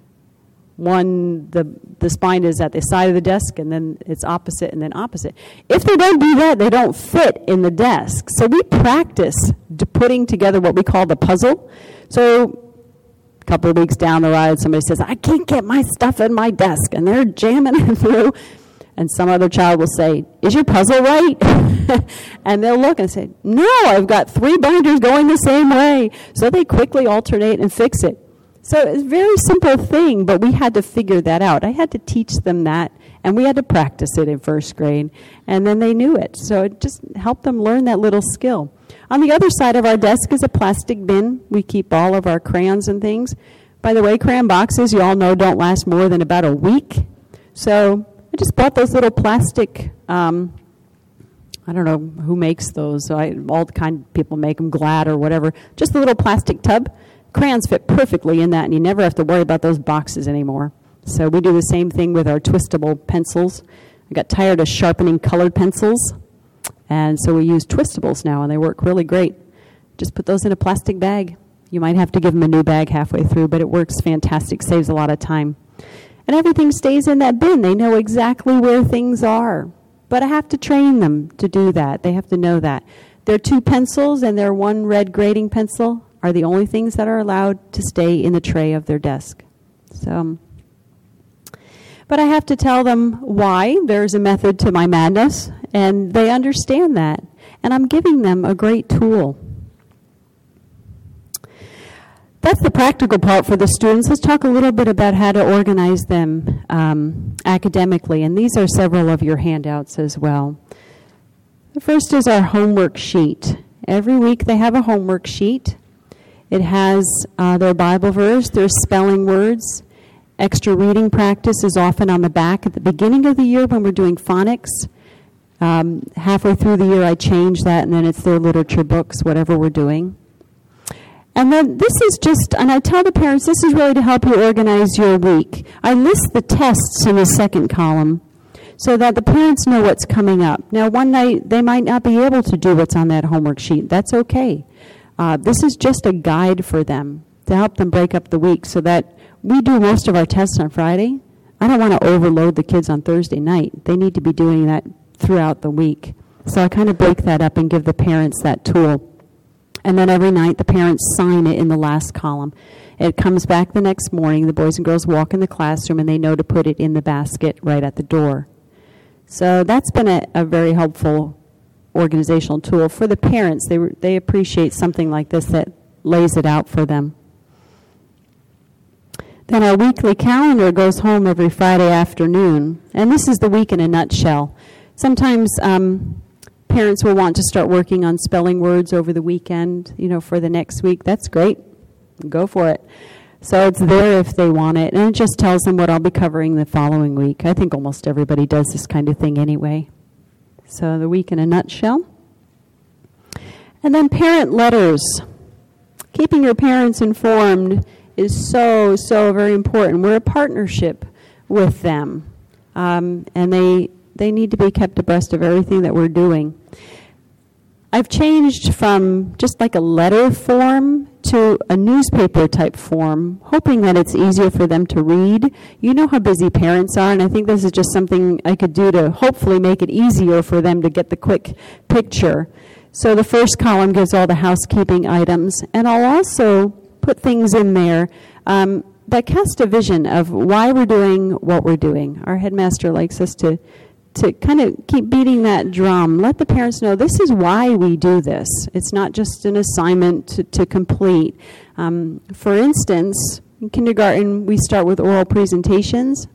the spine is at the side of the desk, and then it's opposite and then opposite. If they don't do that, they don't fit in the desk. So we practice putting together what we call the puzzle. So a couple of weeks down the road, somebody says, I can't get my stuff in my desk, and they're jamming it through. And some other child will say, is your puzzle right? And they'll look and say, no, I've got 3 binders going the same way. So they quickly alternate and fix it. So it's a very simple thing, but we had to figure that out. I had to teach them that, and we had to practice it in first grade, and then they knew it. So it just helped them learn that little skill. On the other side of our desk is a plastic bin. We keep all of our crayons and things. By the way, crayon boxes, you all know, don't last more than about a week. So I just bought those little plastic, I don't know who makes those. So all the kind of people make them, Glad or whatever. Just a little plastic tub. Crayons fit perfectly in that, and you never have to worry about those boxes anymore. So we do the same thing with our twistable pencils. I got tired of sharpening colored pencils, and so we use twistables now, and they work really great. Just put those in a plastic bag. You might have to give them a new bag halfway through, but it works fantastic, saves a lot of time. And everything stays in that bin. They know exactly where things are. But I have to train them to do that. They have to know that. Their 2 pencils and their 1 red grading pencil are the only things that are allowed to stay in the tray of their desk. So, but I have to tell them why there's a method to my madness, and they understand that. And I'm giving them a great tool. That's the practical part for the students. Let's talk a little bit about how to organize them academically, and these are several of your handouts as well. The first is our homework sheet. Every week they have a homework sheet. It has their Bible verse, their spelling words. Extra reading practice is often on the back at the beginning of the year when we're doing phonics. Halfway through the year I change that, and then it's their literature books, whatever we're doing. And then this is just, and I tell the parents, this is really to help you organize your week. I list the tests in the second column so that the parents know what's coming up. Now, one night they might not be able to do what's on that homework sheet. That's okay. This is just a guide for them to help them break up the week so that we do most of our tests on Friday. I don't want to overload the kids on Thursday night. They need to be doing that throughout the week. So I kind of break that up and give the parents that tool. And then every night the parents sign it in the last column. It comes back the next morning. The boys and girls walk in the classroom and they know to put it in the basket right at the door. So that's been a very helpful organizational tool for the parents. They appreciate something like this that lays it out for them. Then our weekly calendar goes home every Friday afternoon, and this is the week in a nutshell. Sometimes parents will want to start working on spelling words over the weekend, for the next week. That's great. Go for it. So it's there if they want it, and it just tells them what I'll be covering the following week. I think almost everybody does this kind of thing anyway. So the week in a nutshell. And then parent letters. Keeping your parents informed is so very important. We're a partnership with them, and they need to be kept abreast of everything that we're doing. I've changed from just like a letter form to a newspaper type form, hoping that it's easier for them to read. You know how busy parents are, and I think this is just something I could do to hopefully make it easier for them to get the quick picture. So the first column gives all the housekeeping items, and I'll also put things in there that cast a vision of why we're doing what we're doing. Our headmaster likes us to kind of keep beating that drum. Let the parents know this is why we do this. It's not just an assignment to complete. For instance, in kindergarten, we start with oral presentations.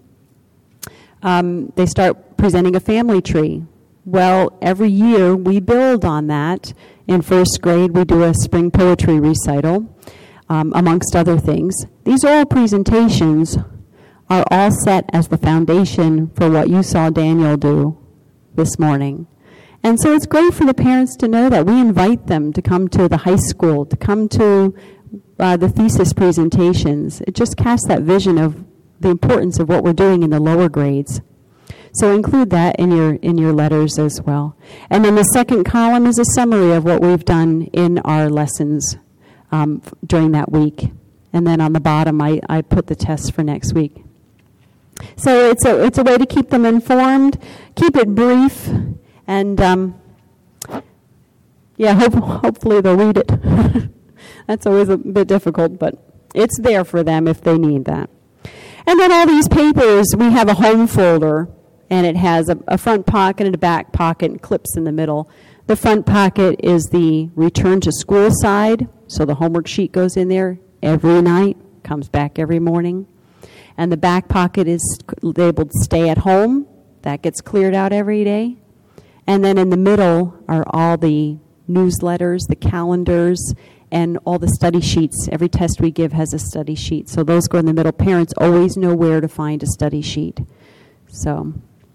They start presenting a family tree. Well, every year we build on that. In first grade, we do a spring poetry recital, amongst other things. These oral presentations are all set as the foundation for what you saw Daniel do this morning. And so it's great for the parents to know that we invite them to come to the high school, to come to the thesis presentations. It just casts that vision of the importance of what we're doing in the lower grades. So include that in your letters as well. And then the second column is a summary of what we've done in our lessons during that week. And then on the bottom, I put the tests for next week. So it's a way to keep them informed, keep it brief, and hopefully they'll read it. That's always a bit difficult, but it's there for them if they need that. And then all these papers, we have a home folder, and it has a front pocket and a back pocket and clips in the middle. The front pocket is the return to school side, so the homework sheet goes in there every night, comes back every morning. And the back pocket is labeled stay at home. That gets cleared out every day. And then in the middle are all the newsletters, the calendars, and all the study sheets. Every test we give has a study sheet. So those go in the middle. Parents always know where to find a study sheet. So,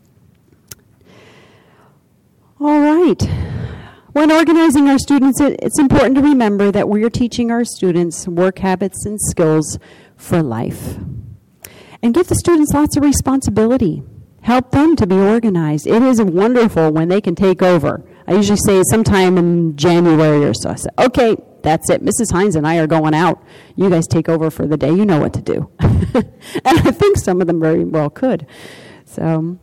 all right. When organizing our students, it's important to remember that we are teaching our students work habits and skills for life. And give the students lots of responsibility. Help them to be organized. It is wonderful when they can take over. I usually say sometime in January or so. I say, okay, that's it. Mrs. Hines and I are going out. You guys take over for the day. You know what to do. And I think some of them very well could. So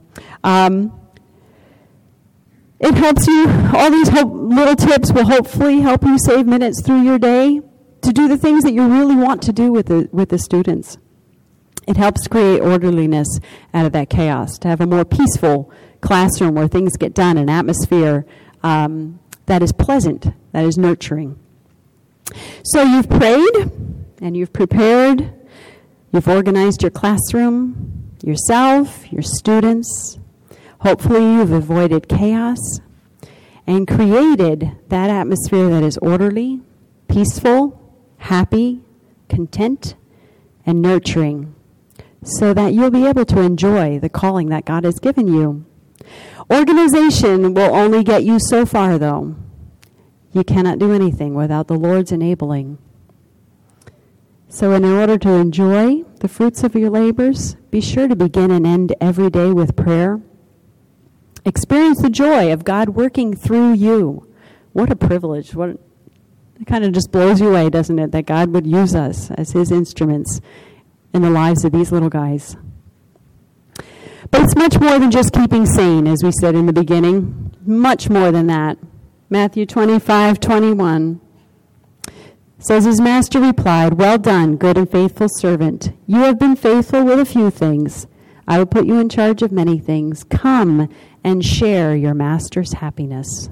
it helps you. All these little tips will hopefully help you save minutes through your day to do the things that you really want to do with the students. It helps create orderliness out of that chaos, to have a more peaceful classroom where things get done, an atmosphere that is pleasant, that is nurturing. So you've prayed and you've prepared, you've organized your classroom, yourself, your students. Hopefully you've avoided chaos and created that atmosphere that is orderly, peaceful, happy, content, and nurturing, so that you'll be able to enjoy the calling that God has given you. Organization will only get you so far, though. You cannot do anything without the Lord's enabling. So in order to enjoy the fruits of your labors, be sure to begin and end every day with prayer. Experience the joy of God working through you. What a privilege. It kind of just blows you away, doesn't it, that God would use us as his instruments in the lives of these little guys. But it's much more than just keeping sane, as we said in the beginning. Much more than that. Matthew 25:21 says, his master replied, well done, good and faithful servant. You have been faithful with a few things. I will put you in charge of many things. Come and share your Master's happiness.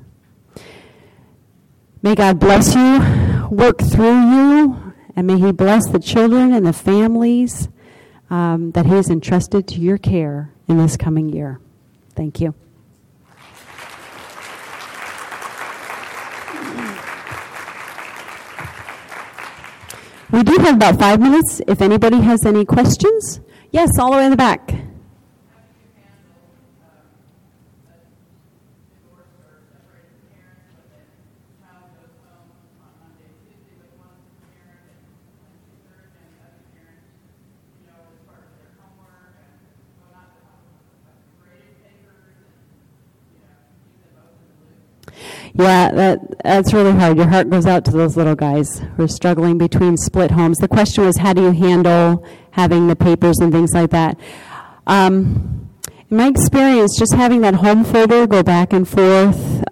May God bless you, work through you, and may He bless the children and the families that He has entrusted to your care in this coming year. Thank you. We do have about 5 minutes if anybody has any questions. Yes, all the way in the back. Yeah, that's really hard. Your heart goes out to those little guys who are struggling between split homes. The question was, how do you handle having the papers and things like that? In my experience, just having that home folder go back and forth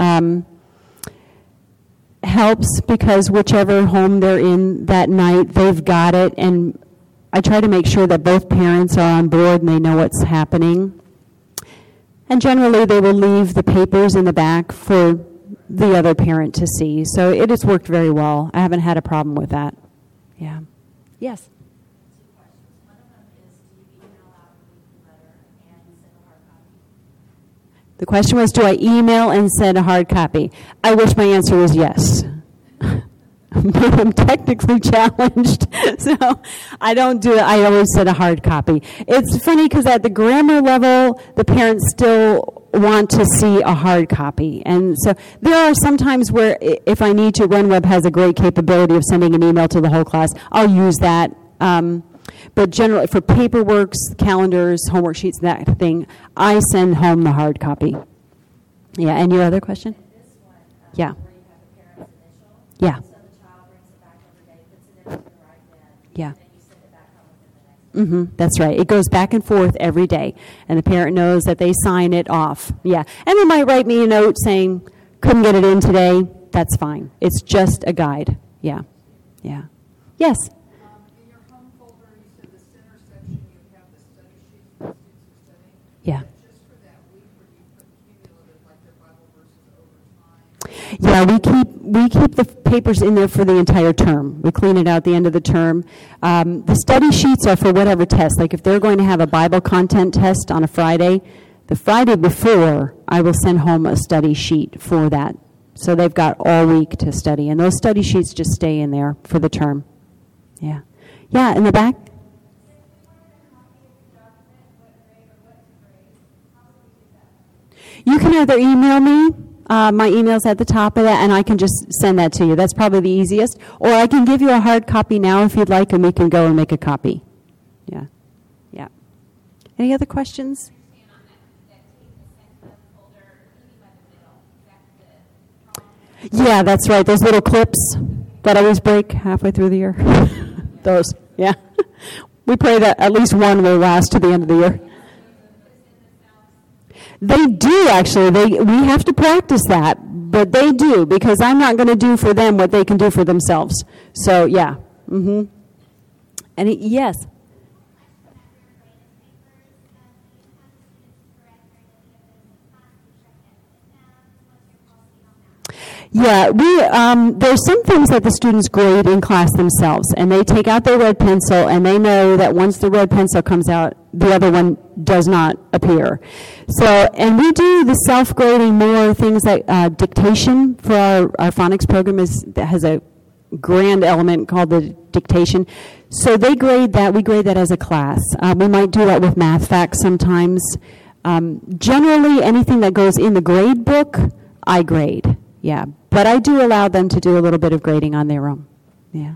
helps, because whichever home they're in that night, they've got it. And I try to make sure that both parents are on board and they know what's happening. And generally, they will leave the papers in the back for the other parent to see. So it has worked very well. I haven't had a problem with that. Yeah. Yes? Two questions. One of them is, do you email out a weekly letter and send a hard copy? The question was, do I email and send a hard copy? I wish my answer was yes. But I'm technically challenged, so I don't do it. I always send a hard copy. It's funny because at the grammar level, the parents still want to see a hard copy. And so there are some times where if I need to, RenWeb has a great capability of sending an email to the whole class. I'll use that. But generally, for paperwork, calendars, homework sheets, that thing, I send home the hard copy. Yeah, and your other question? This one, Yeah. where you have the parent's initial. Yeah. So the child brings it back every day, puts it into the right bin. Yeah. And you send it back home within the next. That's right. It goes back and forth every day, and the parent knows that they sign it off. Yeah, and they might write me a note saying, couldn't get it in today. That's fine. It's just a guide. Yeah, yeah. Yes? In your home folder, you said the center section, you have the study sheets for the students are studying. Yeah. Is that just for that week, or do you put cumulative, like their Bible verses over time? Yeah, we keep the papers in there for the entire term. We clean it out at the end of the term. The study sheets are for whatever test. Like if they're going to have a Bible content test on a Friday, the Friday before, I will send home a study sheet for that. So they've got all week to study. And those study sheets just stay in there for the term. Yeah. Yeah, in the back? You can either email me. My email's at the top of that, and I can just send that to you. That's probably the easiest. Or I can give you a hard copy now if you'd like, and we can go and make a copy. Yeah. Yeah. Any other questions? Yeah, that's right. Those little clips that always break halfway through the year. Those, yeah. We pray that at least one will last to the end of the year. They do, actually. We have to practice that, but they do, because I'm not going to do for them what they can do for themselves. So, yeah. Mm-hmm. And yes? Yeah, there's some things that the students grade in class themselves, and they take out their red pencil, and they know that once the red pencil comes out, the other one does not appear. So, and we do the self-grading more things like dictation for our phonics program has a grand element called the dictation. So they grade that. We grade that as a class. We might do that with math facts sometimes. Generally, anything that goes in the grade book, I grade. Yeah, but I do allow them to do a little bit of grading on their own. Yeah.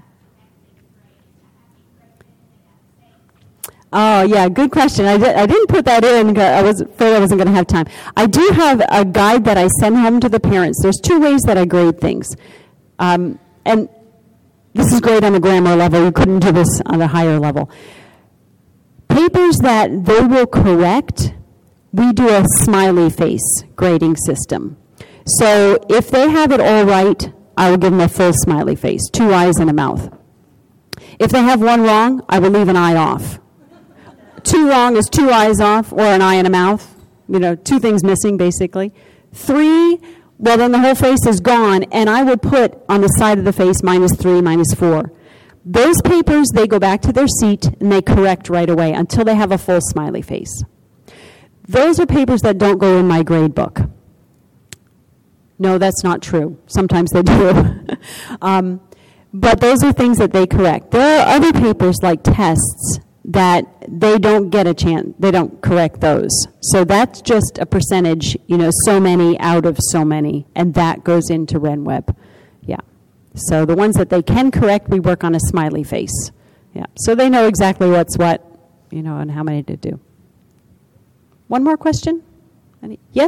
Oh, yeah, good question. I didn't put that in. I was afraid I wasn't going to have time. I do have a guide that I send home to the parents. There's 2 ways that I grade things. And this is great on the grammar level. You couldn't do this on a higher level. Papers that they will correct, we do a smiley face grading system. So if they have it all right, I will give them a full smiley face, 2 eyes and a mouth. If they have 1 wrong, I will leave an eye off. 2 wrong is 2 eyes off or an eye and a mouth. two things missing, basically. 3, well, then the whole face is gone, and I will put on the side of the face -3, -4. Those papers, they go back to their seat, and they correct right away until they have a full smiley face. Those are papers that don't go in my grade book. No, that's not true. Sometimes they do. But those are things that they correct. There are other papers like tests that they don't get a chance, they don't correct those. So that's just a percentage, so many out of so many, and that goes into RenWeb. Yeah. So the ones that they can correct, we work on a smiley face. Yeah. So they know exactly what's what, and how many to do. One more question? Yes?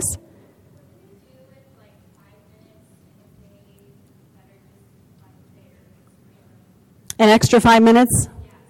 An extra 5 minutes?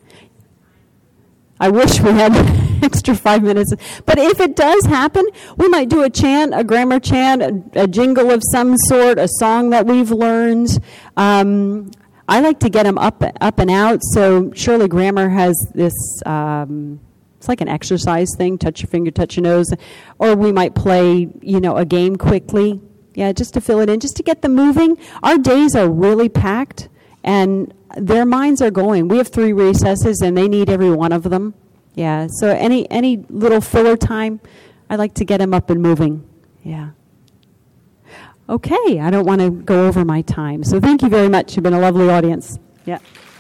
I wish we had extra 5 minutes. But if it does happen, we might do a chant, a grammar chant, a jingle of some sort, a song that we've learned. I like to get them up and out. So Shirley Grammar has this, it's like an exercise thing, touch your finger, touch your nose. Or we might play, a game quickly. Yeah, just to fill it in, just to get them moving. Our days are really packed, and their minds are going. We have 3 recesses, and they need every one of them. Yeah, so any little filler time, I like to get them up and moving. Yeah. Okay, I don't want to go over my time. So thank you very much. You've been a lovely audience. Yeah.